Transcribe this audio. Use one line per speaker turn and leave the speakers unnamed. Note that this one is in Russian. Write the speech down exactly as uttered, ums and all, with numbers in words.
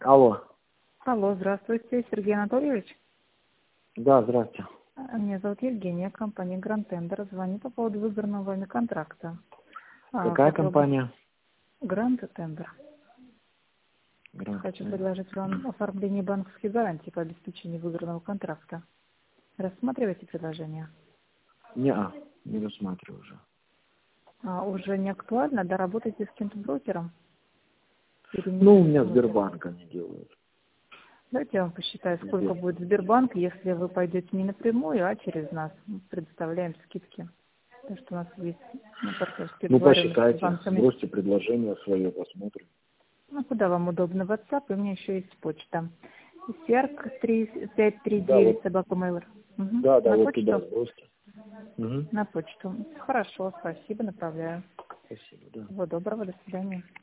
Алло.
Алло, здравствуйте, Сергей Анатольевич.
Да, здравствуйте.
Меня зовут Евгения, компания Grand Tender. Звоню по поводу выбранного вами контракта.
Какая компания?
Grand Tender.
Grand
Хочу
Tender.
предложить вам оформление банковской гарантии по обеспечению выбранного контракта. Рассматриваете предложение?
Не-а, не рассматриваю уже.
А, уже не актуально? Да, работаете с кем-то брокером? Или не
Ну, у меня
интересует?
Сбербанк они делают.
Давайте я вам посчитаю, сколько
Сбер.
будет Сбербанк, если вы пойдете не напрямую, а через нас. Мы предоставляем скидки. Потому что у нас есть ну, партнерские
Ну,
договоренности с
посчитайте,
банками.
сбросьте предложение свое, посмотрим.
Ну, куда вам удобно? WhatsApp, и у меня еще есть почта. Серк пять три
Да,
девять
вот,
собака mail. Угу.
да, да,
На
вот туда
почту?
сбросьте. Угу.
На почту. Хорошо, спасибо, направляю.
Спасибо, да.
Всего доброго, до свидания.